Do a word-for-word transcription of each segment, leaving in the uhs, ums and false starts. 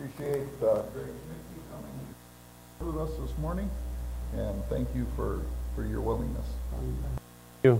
appreciate uh, Greg Schmitke coming with us this morning, and thank you for, for your willingness. Thank you.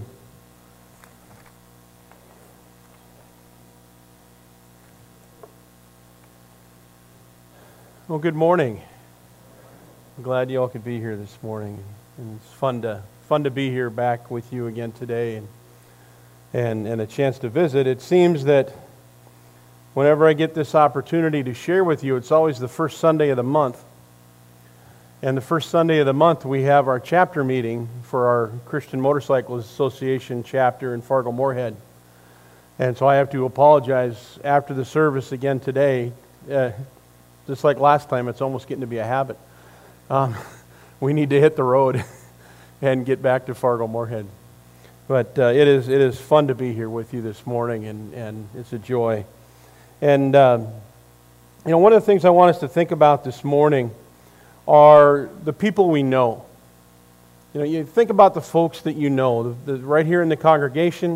Well, good morning. I'm glad you all could be here this morning, and it's fun to fun to be here back with you again today, and and and a chance to visit. It seems that whenever I get this opportunity to share with you, it's always the first Sunday of the month. And the first Sunday of the month, we have our chapter meeting for our Christian Motorcyclist Association chapter in Fargo-Moorhead. And so I have to apologize after the service again today. Uh, just like last time, it's almost getting to be a habit. Um, we need to hit the road and get back to Fargo-Moorhead. But uh, it is it is fun to be here with you this morning, and, and it's a joy. And, um, you know, one of the things I want us to think about this morning are the people we know. You know, you think about the folks that you know, the, the, right here in the congregation,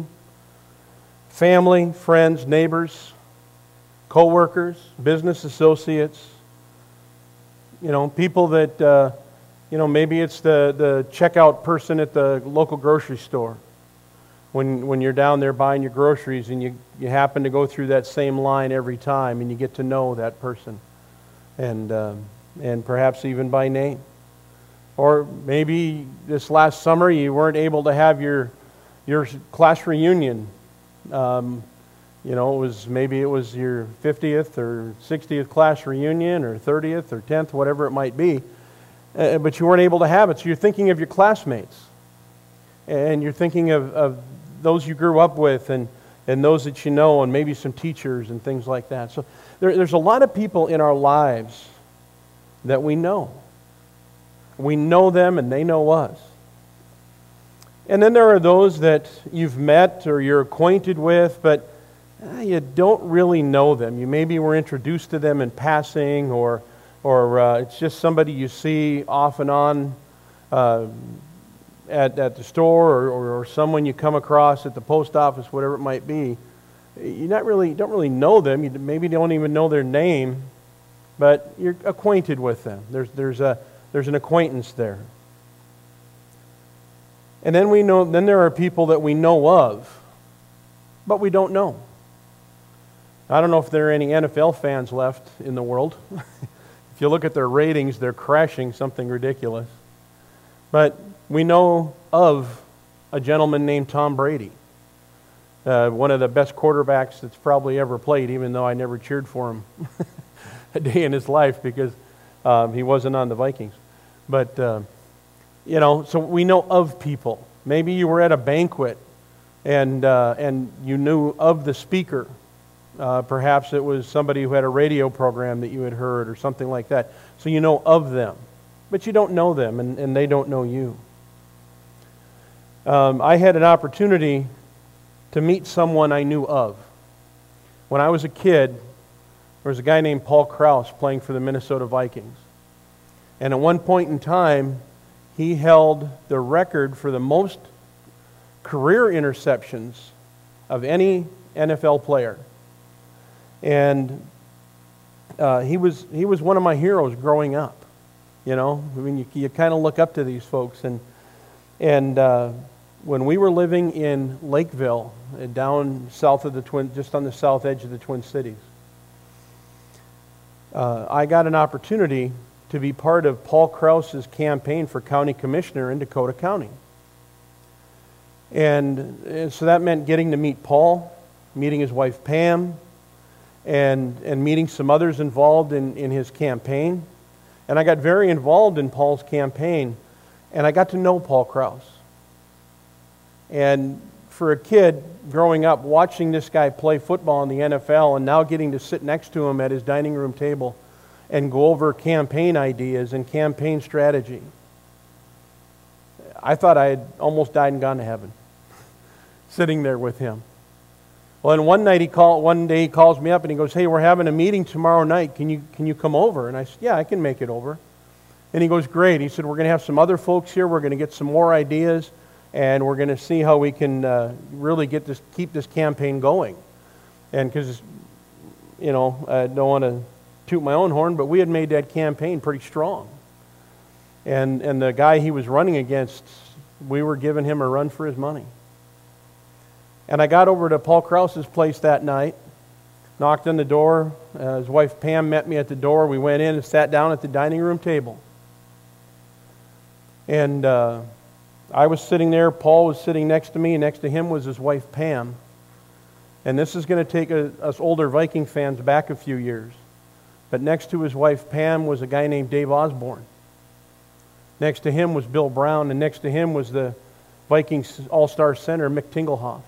family, friends, neighbors, co-workers, business associates, you know, people that, uh, you know, maybe it's the, the checkout person at the local grocery store. When when you're down there buying your groceries and you, you happen to go through that same line every time and you get to know that person. And um, and perhaps even by name. Or maybe this last summer you weren't able to have your your class reunion. Um, you know, it was maybe it was your fiftieth or sixtieth class reunion, or thirtieth or tenth, whatever it might be. Uh, but you weren't able to have it, so you're thinking of your classmates. And you're thinking of, of those you grew up with, and, and those that you know, and maybe some teachers and things like that. So there, there's a lot of people in our lives that we know. We know them and they know us. And then there are those that you've met or you're acquainted with, but eh, you don't really know them. You maybe were introduced to them in passing, or or uh, it's just somebody you see off and on uh, at, at the store, or, or, or someone you come across at the post office, whatever it might be. You not really don't really know them. You maybe don't even know their name, but you're acquainted with them. There's there's a there's an acquaintance there. And then we know then there are people that we know of, but we don't know. I don't know if there are any N F L fans left in the world. If you look at their ratings, they're crashing something ridiculous. But we know of a gentleman named Tom Brady, uh, one of the best quarterbacks that's probably ever played, even though I never cheered for him a day in his life because um, he wasn't on the Vikings. But, uh, you know, so we know of people. Maybe you were at a banquet and, uh, and you knew of the speaker. Uh, perhaps it was somebody who had a radio program that you had heard or something like that. So you know of them. But you don't know them, and, and they don't know you. Um, I had an opportunity to meet someone I knew of. When I was a kid, there was a guy named Paul Krause playing for the Minnesota Vikings. And at one point in time, he held the record for the most career interceptions of any N F L player. And uh, he was he was one of my heroes growing up. You know, I mean, you, you kind of look up to these folks. And and uh, when we were living in Lakeville, uh, down south of the Twin, just on the south edge of the Twin Cities, uh, I got an opportunity to be part of Paul Krause's campaign for county commissioner in Dakota County. And, and so that meant getting to meet Paul, meeting his wife Pam, and and meeting some others involved in, in his campaign. And I got very involved in Paul's campaign, and I got to know Paul Krause. And for a kid growing up, watching this guy play football in the N F L, and now getting to sit next to him at his dining room table and go over campaign ideas and campaign strategy, I thought I had almost died and gone to heaven, sitting there with him. Well, and one night he called. One day he calls me up and he goes, "Hey, we're having a meeting tomorrow night. Can you can you come over?" And I said, "Yeah, I can make it over." And he goes, "Great." He said, "We're going to have some other folks here. We're going to get some more ideas, and we're going to see how we can uh, really get this, keep this campaign going." And because, you know, I don't want to toot my own horn, but we had made that campaign pretty strong. And, and the guy he was running against, we were giving him a run for his money. And I got over to Paul Krause's place that night, knocked on the door. Uh, his wife Pam met me at the door. We went in and sat down at the dining room table. And uh, I was sitting there. Paul was sitting next to me, and next to him was his wife Pam. And this is going to take a, us older Viking fans back a few years. But next to his wife Pam was a guy named Dave Osborne. Next to him was Bill Brown, and next to him was the Vikings All-Star center, Mick Tingelhoff.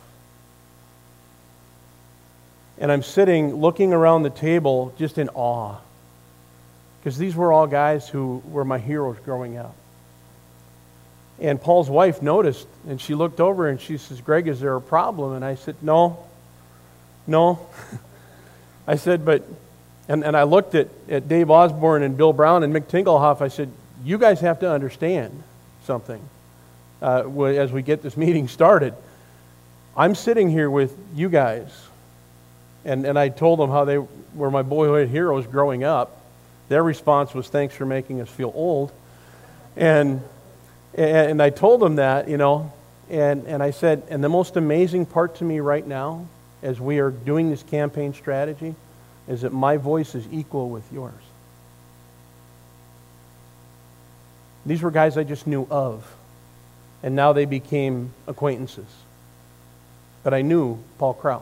And I'm sitting, looking around the table, just in awe. Because these were all guys who were my heroes growing up. And Paul's wife noticed, and she looked over and she says, "Greg, is there a problem?" And I said, no, no. I said, but, and, and I looked at, at Dave Osborne and Bill Brown and Mick Tingelhoff. I said, you guys have to understand something uh, as we get this meeting started. I'm sitting here with you guys, and, and I told them how they were my boyhood heroes growing up. Their response was, "Thanks for making us feel old." And and I told them that, you know, and, and I said, and the most amazing part to me right now, as we are doing this campaign strategy, is that my voice is equal with yours. These were guys I just knew of, and now they became acquaintances. But I knew Paul Krause.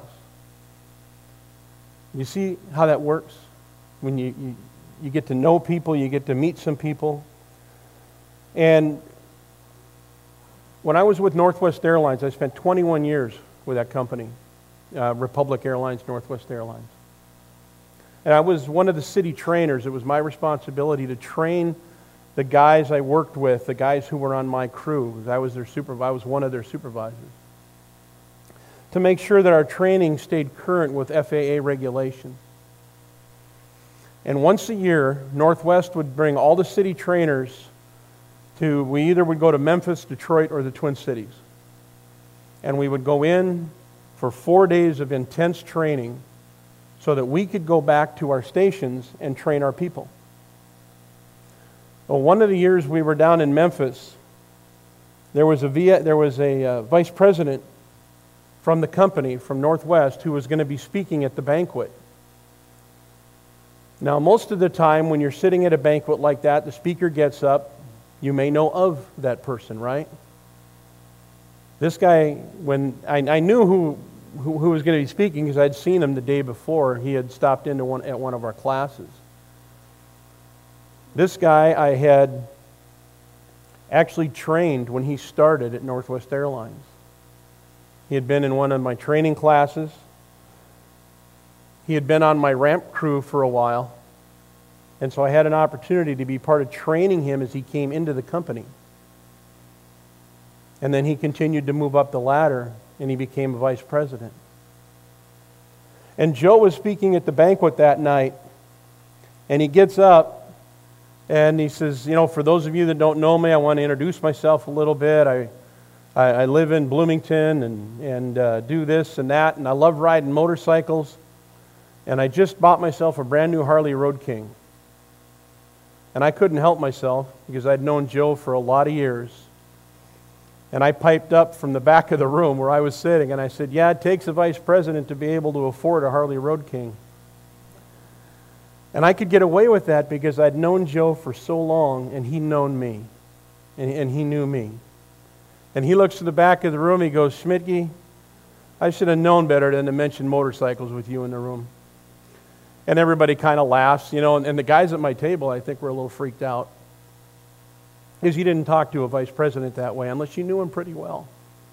You see how that works? When you, you, you get to know people, you get to meet some people. And when I was with Northwest Airlines, I spent twenty-one years with that company, uh, Republic Airlines, Northwest Airlines. And I was one of the city trainers. It was my responsibility to train the guys I worked with, the guys who were on my crew. I was their supervisor. I was one of their supervisors. To make sure that our training stayed current with F A A regulations. And once a year, Northwest would bring all the city trainers to, we either would go to Memphis, Detroit, or the Twin Cities. And we would go in for four days of intense training so that we could go back to our stations and train our people. Well, one of the years we were down in Memphis, there was a via, there was a uh, vice president from the company, from Northwest, who was going to be speaking at the banquet. Now, most of the time when you're sitting at a banquet like that, the speaker gets up, you may know of that person, right? This guy, when I, I knew who, who, who was going to be speaking because I'd seen him the day before. He had stopped into one at one of our classes. This guy I had actually trained when he started at Northwest Airlines. He had been in one of my training classes. He had been on my ramp crew for a while. And so I had an opportunity to be part of training him as he came into the company. And then he continued to move up the ladder, and he became a vice president. And Joe was speaking at the banquet that night, and he gets up, and he says, you know, for those of you that don't know me, I want to introduce myself a little bit. I I, I live in Bloomington and, and uh, do this and that, and I love riding motorcycles. And I just bought myself a brand new Harley Road King. And I couldn't help myself because I'd known Joe for a lot of years. And I piped up from the back of the room where I was sitting, and I said, yeah, it takes a vice president to be able to afford a Harley Road King. And I could get away with that because I'd known Joe for so long, and he'd known me, and, and he knew me. And he looks to the back of the room, he goes, Schmidtke, I should have known better than to mention motorcycles with you in the room. And everybody kind of laughs, you know, and, and the guys at my table, I think, were a little freaked out. Because you didn't talk to a vice president that way unless you knew him pretty well.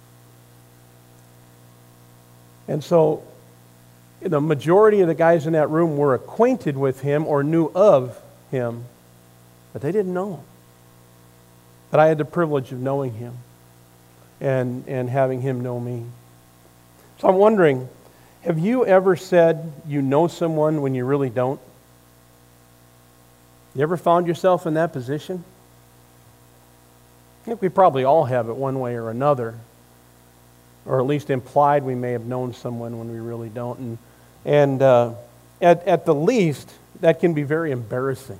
And so the majority of the guys in that room were acquainted with him or knew of him, but they didn't know him. But I had the privilege of knowing him and, and having him know me. So I'm wondering, have you ever said you know someone when you really don't? You ever found yourself in that position? I think we probably all have it one way or another. Or at least implied we may have known someone when we really don't. And, and uh, at, at the least, that can be very embarrassing.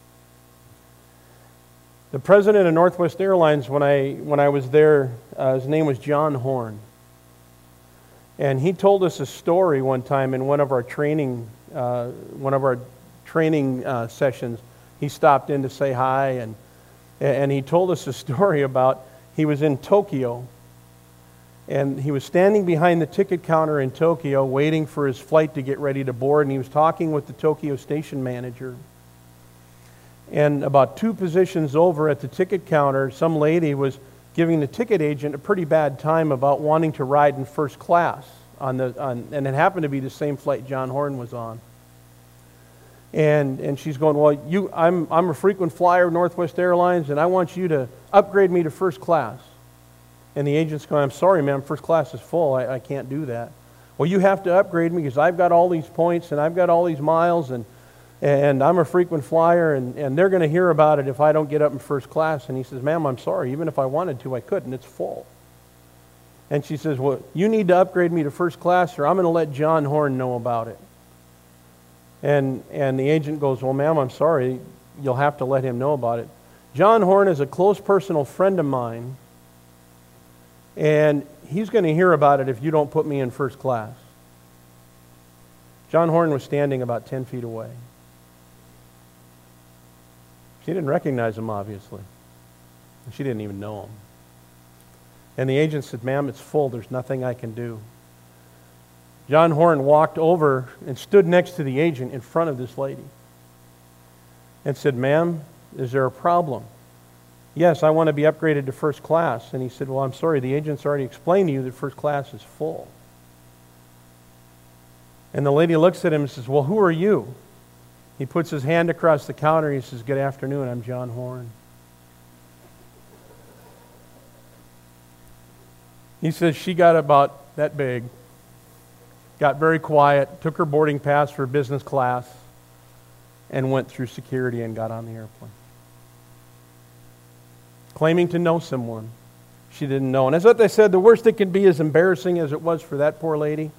The president of Northwest Airlines, when I, when I was there, uh, his name was John Horn. And he told us a story one time in one of our training, uh, one of our training uh, sessions. He stopped in to say hi, and and he told us a story about he was in Tokyo, and he was standing behind the ticket counter in Tokyo waiting for his flight to get ready to board, and he was talking with the Tokyo station manager. And about two positions over at the ticket counter, some lady was giving the ticket agent a pretty bad time about wanting to ride in first class on the on, and it happened to be the same flight John Horn was on. And and she's going, well, you, I'm I'm a frequent flyer of Northwest Airlines, and I want you to upgrade me to first class. And the agent's going, I'm sorry, ma'am, first class is full. I, I can't do that. Well, you have to upgrade me because I've got all these points and I've got all these miles, and and I'm a frequent flyer, and, and they're going to hear about it if I don't get up in first class. And he says, ma'am, I'm sorry. Even if I wanted to, I couldn't. It's full. And she says, well, you need to upgrade me to first class, or I'm going to let John Horn know about it. And and the agent goes, well, ma'am, I'm sorry. You'll have to let him know about it. John Horn is a close personal friend of mine, and he's going to hear about it if you don't put me in first class. John Horn was standing about ten feet away. She didn't recognize him, obviously. She didn't even know him. And the agent said, ma'am, it's full. There's nothing I can do. John Horn walked over and stood next to the agent in front of this lady and said, ma'am, is there a problem? Yes, I want to be upgraded to first class. And he said, well, I'm sorry, the agent's already explained to you that first class is full. And the lady looks at him and says, well, who are you? He puts his hand across the counter and he says, good afternoon, I'm John Horn. He says she got about that big, got very quiet, took her boarding pass for business class, and went through security and got on the airplane. Claiming to know someone she didn't know. And as what they said, the worst it can be, as embarrassing as it was for that poor lady,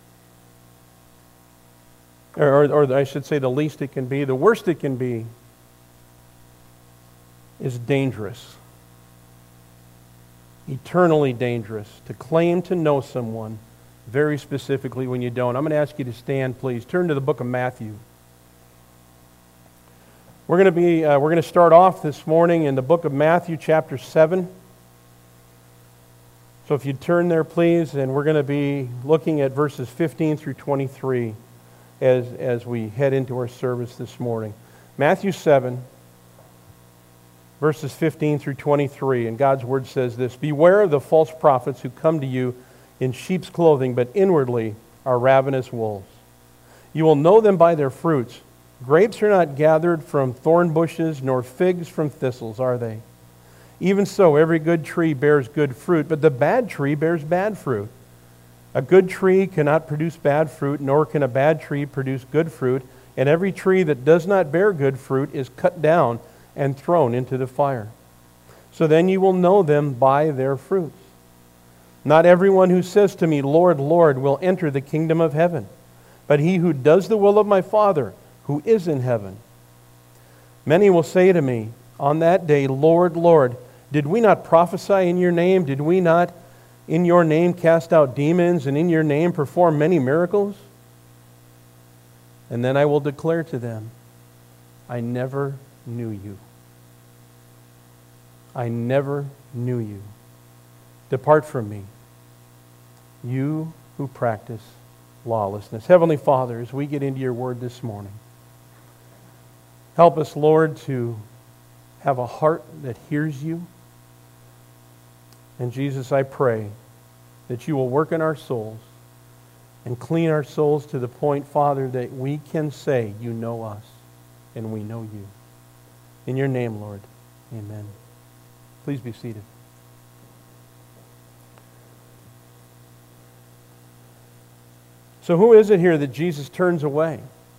or, or, or I should say the least it can be, the worst it can be is dangerous. Eternally dangerous to claim to know someone very specifically when you don't. I'm going to ask you to stand, please. Turn to the book of Matthew. We're going to be uh, we're going to start off this morning in the book of Matthew, chapter seven. So if you'd turn there, please, and we're going to be looking at verses fifteen through twenty-three as as we head into our service this morning. Matthew seven, verses fifteen through twenty-three, and God's word says this: beware of the false prophets who come to you in sheep's clothing, but inwardly are ravenous wolves. You will know them by their fruits. Grapes are not gathered from thorn bushes, nor figs from thistles, are they? Even so, every good tree bears good fruit, but the bad tree bears bad fruit. A good tree cannot produce bad fruit, nor can a bad tree produce good fruit, and every tree that does not bear good fruit is cut down and thrown into the fire. So then you will know them by their fruits. Not everyone who says to me, Lord, Lord, will enter the kingdom of heaven, but he who does the will of my Father who is in heaven. Many will say to me on that day, Lord, Lord, did we not prophesy in your name? Did we not in your name cast out demons, and in your name perform many miracles? And then I will declare to them, I never knew you. I never knew you. Depart from me, you who practice lawlessness. Heavenly Father, as we get into your word this morning, help us, Lord, to have a heart that hears you. And Jesus, I pray that you will work in our souls and clean our souls to the point, Father, that we can say, you know us and we know you. In your name, Lord, amen. Please be seated. So who is it here that Jesus turns away?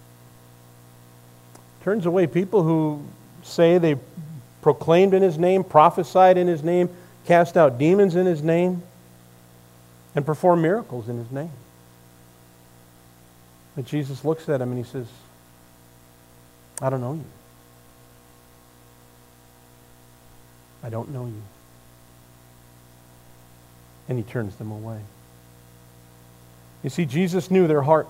Turns away people who say they proclaimed in his name, prophesied in his name, cast out demons in his name, and perform miracles in his name. But Jesus looks at him and he says, I don't know you. I don't know you. And he turns them away. You see, Jesus knew their heart.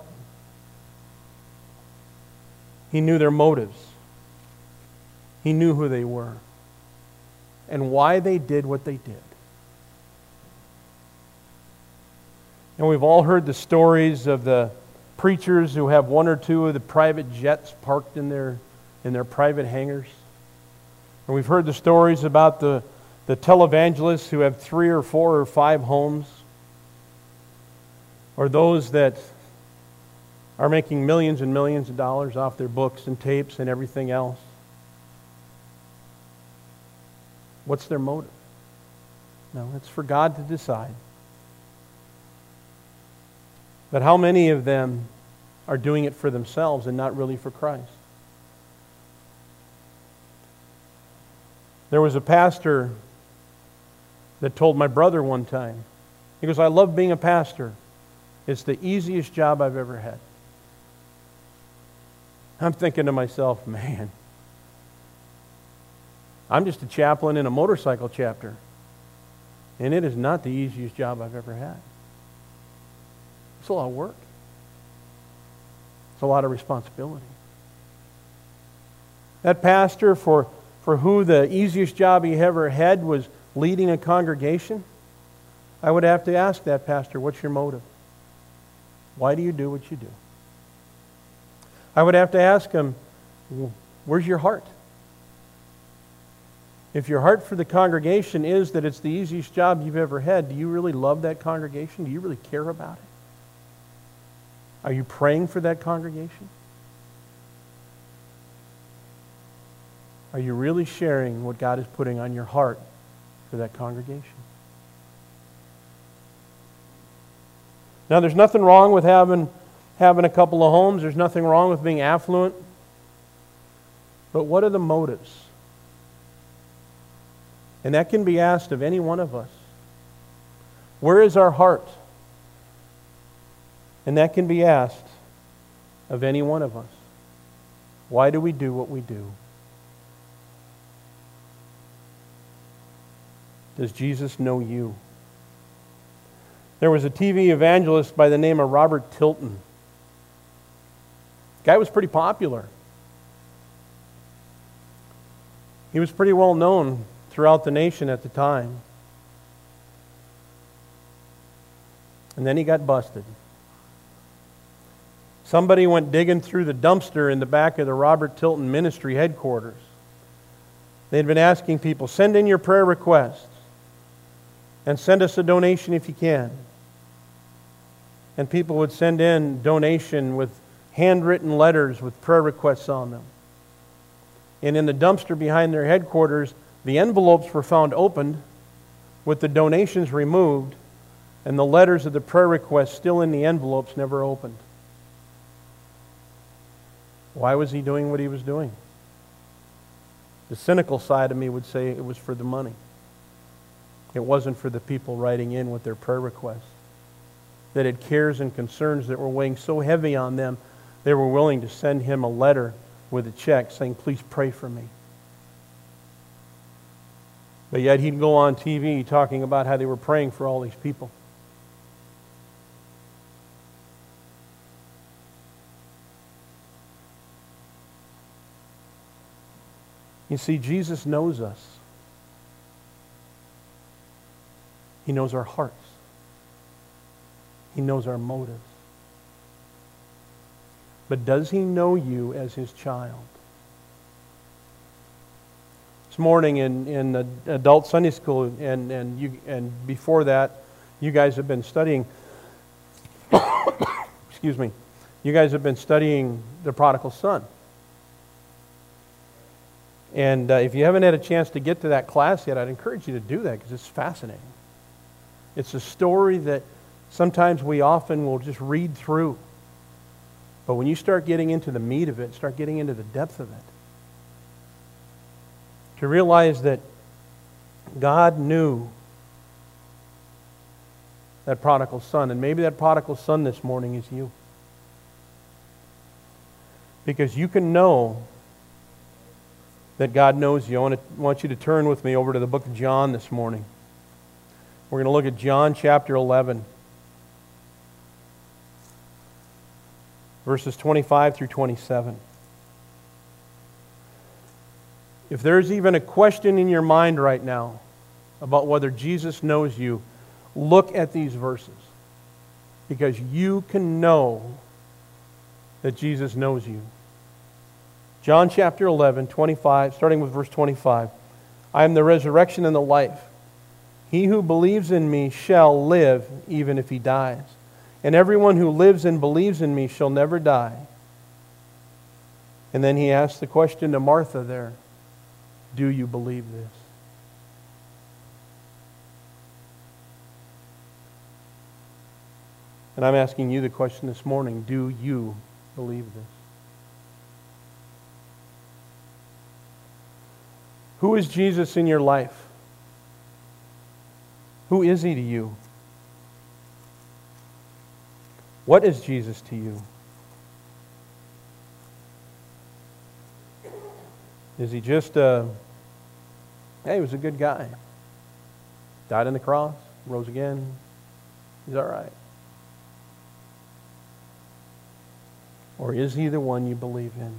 He knew their motives. He knew who they were and why they did what they did. And we've all heard the stories of the preachers who have one or two of the private jets parked in their, in their private hangars. And we've heard the stories about the, the televangelists who have three or four or five homes. Or those that are making millions and millions of dollars off their books and tapes and everything else. What's their motive? No, it's for God to decide. But how many of them are doing it for themselves and not really for Christ? There was a pastor that told my brother one time, he goes, I love being a pastor. It's the easiest job I've ever had. I'm thinking to myself, man, I'm just a chaplain in a motorcycle chapter, and it is not the easiest job I've ever had. It's a lot of work. It's a lot of responsibility. That pastor, for, for who the easiest job he ever had was leading a congregation, I would have to ask that pastor, what's your motive? Why do you do what you do? I would have to ask him, where's your heart? If your heart for the congregation is that it's the easiest job you've ever had, do you really love that congregation? Do you really care about it? Are you praying for that congregation? Are you really sharing what God is putting on your heart for that congregation? Now, there's nothing wrong with having, having a couple of homes. There's nothing wrong with being affluent. But what are the motives? And that can be asked of any one of us. Where is our heart? And that can be asked of any one of us. Why do we do what we do? Does Jesus know you? There was a T V evangelist by the name of Robert Tilton. The guy was pretty popular. He was pretty well known throughout the nation at the time. And then he got busted. Somebody went digging through the dumpster in the back of the Robert Tilton Ministry headquarters. They'd been asking people, send in your prayer requests and send us a donation if you can. And people would send in donation with handwritten letters with prayer requests on them. And in the dumpster behind their headquarters, the envelopes were found opened with the donations removed and the letters of the prayer requests still in the envelopes, never opened. Why was he doing what he was doing? The cynical side of me would say it was for the money. It wasn't for the people writing in with their prayer requests that had cares and concerns that were weighing so heavy on them, they were willing to send him a letter with a check saying, please pray for me. But yet he'd go on T V talking about how they were praying for all these people. You see, Jesus knows us. He knows our hearts. He knows our motives. But does he know you as his child? This morning in, in the adult Sunday school and, and, you, and before that, you guys have been studying, excuse me, you guys have been studying the prodigal son. And uh, if you haven't had a chance to get to that class yet, I'd encourage you to do that because it's fascinating. It's a story that sometimes we often will just read through. But when you start getting into the meat of it, start getting into the depth of it, to realize that God knew that prodigal son, and maybe that prodigal son this morning is you. Because you can know that God knows you, I want, to, want you to turn with me over to the book of John this morning. We're going to look at John chapter eleven, verses twenty-five through twenty-seven. If there's even a question in your mind right now about whether Jesus knows you, look at these verses, because you can know that Jesus knows you. John chapter eleven, twenty-five, starting with verse twenty-five. I am the resurrection and the life. He who believes in me shall live even if he dies. And everyone who lives and believes in me shall never die. And then he asks the question to Martha there, do you believe this? And I'm asking you the question this morning, do you believe this? Who is Jesus in your life? Who is He to you? What is Jesus to you? Is He just a, hey, he was a good guy. Died on the cross, rose again. He's all right. Or is He the one you believe in?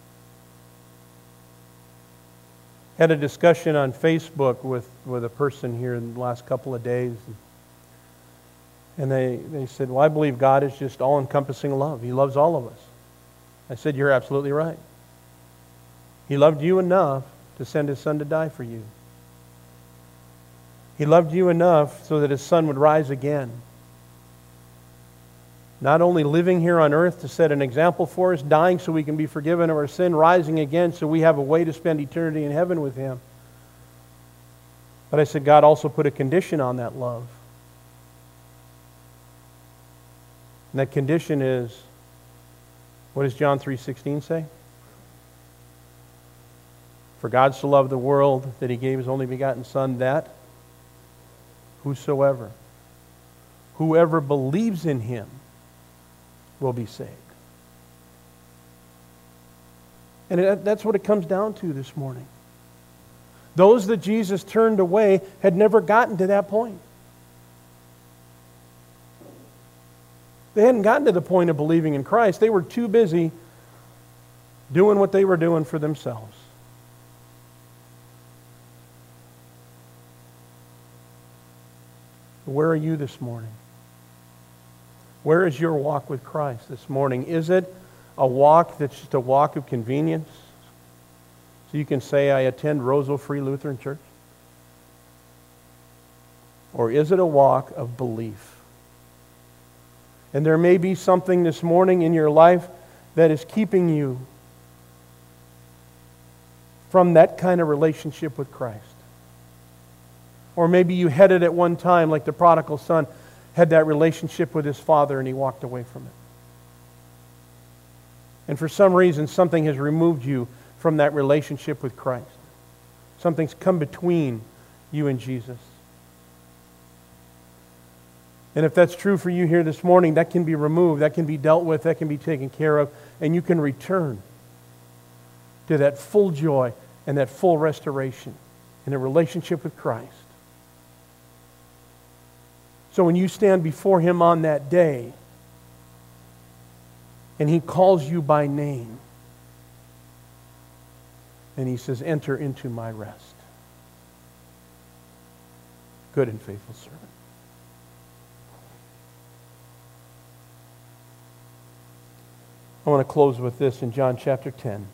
Had a discussion on Facebook with, with a person here in the last couple of days. And they, they said, well, I believe God is just all-encompassing love. He loves all of us. I said, you're absolutely right. He loved you enough to send His Son to die for you. He loved you enough so that His Son would rise again. Not only living here on earth to set an example for us, dying so we can be forgiven of our sin, rising again so we have a way to spend eternity in heaven with Him. But I said, God also put a condition on that love. And that condition is, what does John three sixteen say? For God so loved the world that He gave His only begotten Son, that whosoever, whoever believes in Him will be saved. And that's what it comes down to this morning. Those that Jesus turned away had never gotten to that point. They hadn't gotten to the point of believing in Christ. They were too busy doing what they were doing for themselves. Where are you this morning? Where is your walk with Christ this morning? Is it a walk that's just a walk of convenience? So you can say, I attend Roseville Free Lutheran Church? Or is it a walk of belief? And there may be something this morning in your life that is keeping you from that kind of relationship with Christ. Or maybe you had it at one time, like the prodigal son had that relationship with his father and he walked away from it. And for some reason, something has removed you from that relationship with Christ. Something's come between you and Jesus. And if that's true for you here this morning, that can be removed, that can be dealt with, that can be taken care of, and you can return to that full joy and that full restoration in a relationship with Christ. So when you stand before Him on that day, and He calls you by name, and He says, enter into my rest. Good and faithful servant. I want to close with this in John chapter ten,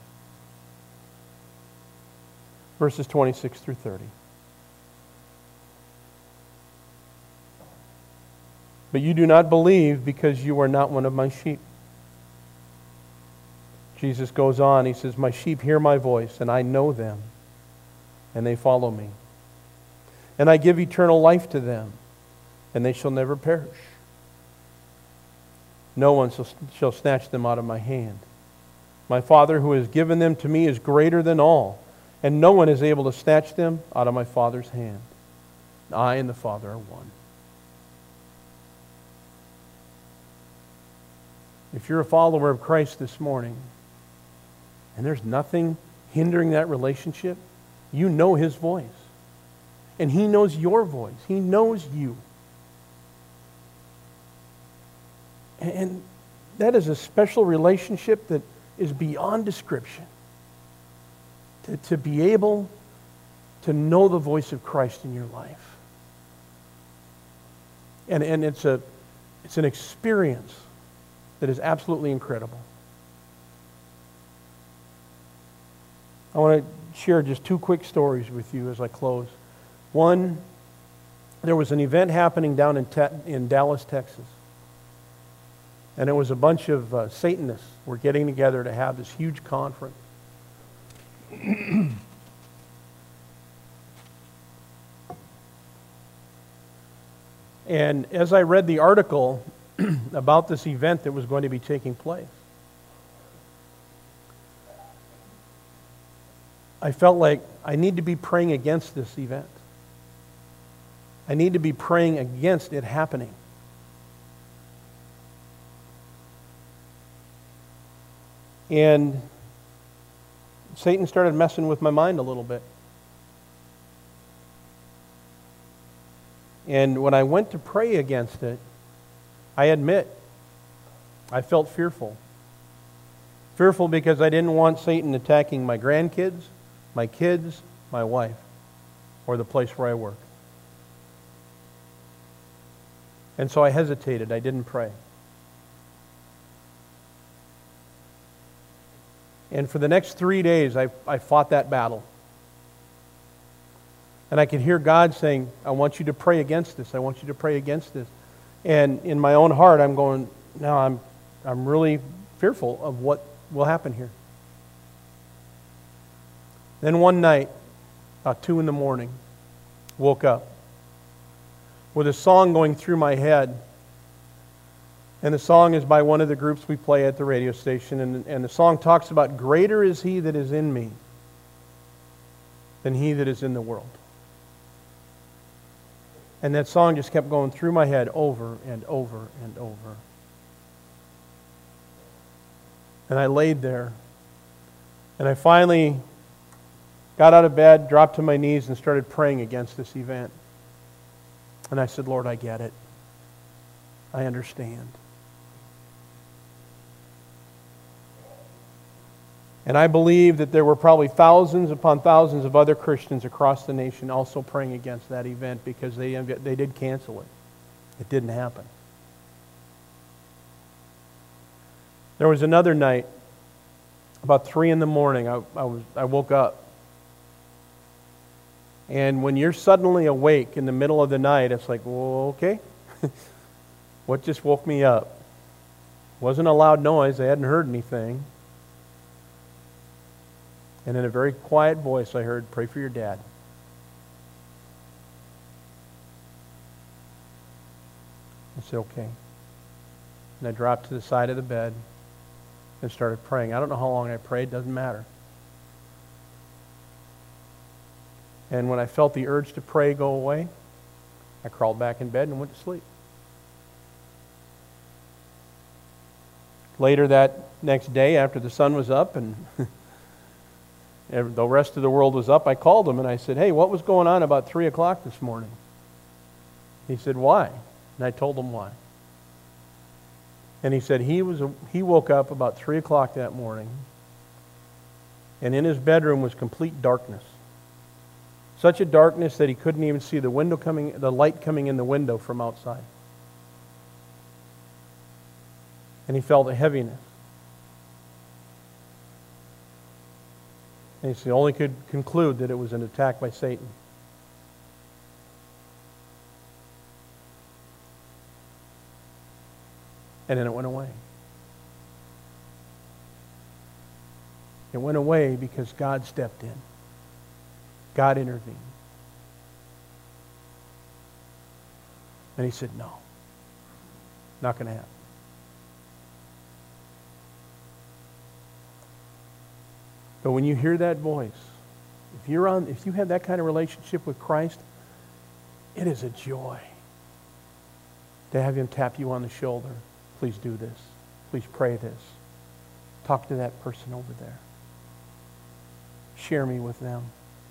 verses twenty-six through thirty. But you do not believe because you are not one of my sheep. Jesus goes on, He says, my sheep hear my voice, and I know them, and they follow me. And I give eternal life to them, and they shall never perish. No one shall, shall snatch them out of my hand. My Father who has given them to me is greater than all, and no one is able to snatch them out of my Father's hand. I and the Father are one. If you're a follower of Christ this morning, and there's nothing hindering that relationship, you know His voice. And He knows your voice. He knows you. And that is a special relationship that is beyond description. To, to be able to know the voice of Christ in your life. And, and it's a it's an experience that is absolutely incredible. I want to share just two quick stories with you as I close. One, there was an event happening down in, Te- in Dallas, Texas. And it was a bunch of uh, Satanists were getting together to have this huge conference. And as I read the article about this event that was going to be taking place, I felt like I need to be praying against this event. I need to be praying against it happening. And Satan started messing with my mind a little bit. And when I went to pray against it, I admit, I felt fearful. Fearful because I didn't want Satan attacking my grandkids, my kids, my wife, or the place where I work. And so I hesitated. I didn't pray. And for the next three days, I, I fought that battle. And I could hear God saying, I want you to pray against this. I want you to pray against this. And in my own heart, I'm going, no, I'm, I'm really fearful of what will happen here. Then one night, about two in the morning, woke up with a song going through my head. And the song is by one of the groups we play at the radio station. And, and the song talks about, greater is He that is in me than he that is in the world. And that song just kept going through my head over and over and over. And I laid there. And I finally got out of bed, dropped to my knees, and started praying against this event. And I said, Lord, I get it. I understand. And I believe that there were probably thousands upon thousands of other Christians across the nation also praying against that event because they, they did cancel it. It didn't happen. There was another night, about three in the morning, I, I, was, I woke up. And when you're suddenly awake in the middle of the night, it's like, well, okay. What just woke me up? Wasn't a loud noise. I hadn't heard anything. And in a very quiet voice, I heard, pray for your dad. I said, okay. And I dropped to the side of the bed and started praying. I don't know how long I prayed. Doesn't matter. And when I felt the urge to pray go away, I crawled back in bed and went to sleep. Later that next day, after the sun was up and the rest of the world was up, I called him and I said, hey, what was going on about three o'clock this morning? He said, why? And I told him why. And he said he was a, he woke up about three o'clock that morning, and in his bedroom was complete darkness. Such a darkness that he couldn't even see the window coming, the light coming in the window from outside. And he felt a heaviness. And he only could conclude that it was an attack by Satan. And then it went away. It went away because God stepped in. God intervened. And he said, no, not going to happen. But when you hear that voice, if you're on, if you have that kind of relationship with Christ, it is a joy to have Him tap you on the shoulder. Please do this. Please pray this. Talk to that person over there. share me with them.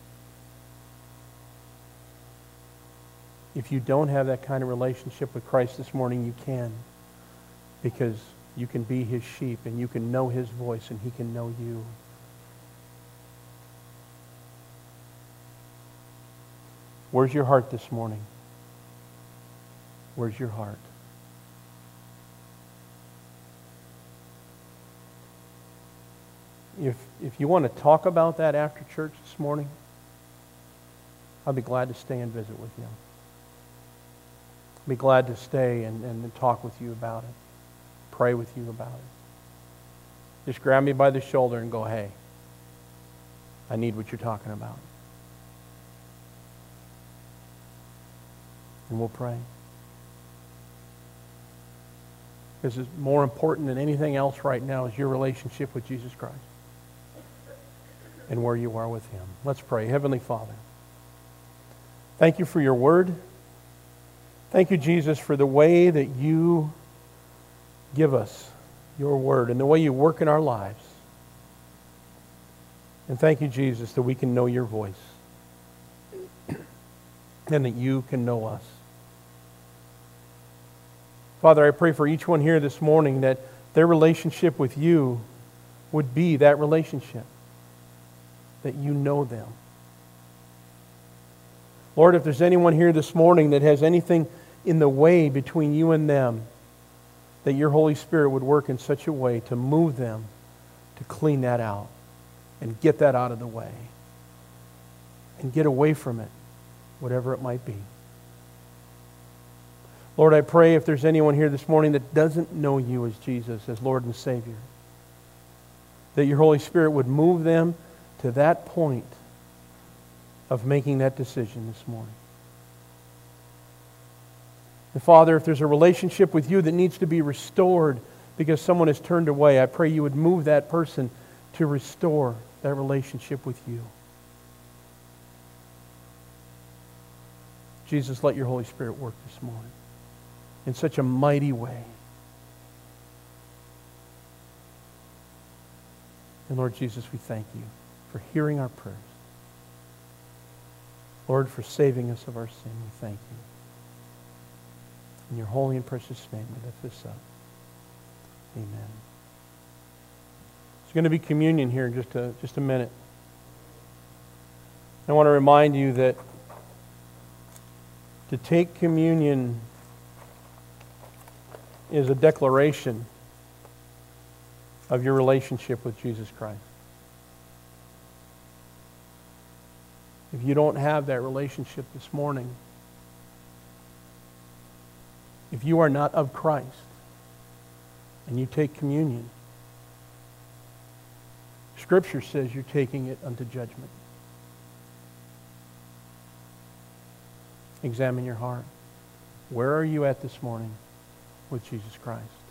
If you don't have that kind of relationship with Christ this morning, you can. Because you can be His sheep and you can know His voice and He can know you. Where's your heart this morning? Where's your heart? If, if you want to talk about that after church this morning, I'll be glad to stay and visit with you. I'll be glad to stay and, and talk with you about it. Pray with you about it. Just grab me by the shoulder and go, hey, I need what you're talking about. And we'll pray. Because it's more important than anything else right now is your relationship with Jesus Christ and where you are with Him. Let's pray. Heavenly Father, thank you for your word. Thank you, Jesus, for the way that you give us your word and the way you work in our lives. And thank you, Jesus, that we can know your voice and that you can know us. Father, I pray for each one here this morning that their relationship with you would be that relationship, that you know them. Lord, if there's anyone here this morning that has anything in the way between you and them, that your Holy Spirit would work in such a way to move them to clean that out and get that out of the way and get away from it, whatever it might be. Lord, I pray if there's anyone here this morning that doesn't know you as Jesus, as Lord and Savior, that your Holy Spirit would move them to that point of making that decision this morning. And Father, if there's a relationship with you that needs to be restored because someone has turned away, I pray you would move that person to restore that relationship with you. Jesus, let your Holy Spirit work this morning in such a mighty way. And Lord Jesus, we thank you for hearing our prayers. Lord, for saving us of our sin, we thank you. In your holy and precious name, we lift this up. Amen. There's going to be communion here in just a, just a minute. I want to remind you that to take communion is a declaration of your relationship with Jesus Christ. If you don't have that relationship this morning, if you are not of Christ and you take communion, Scripture says you're taking it unto judgment. Examine your heart. Where are you at this morning with Jesus Christ?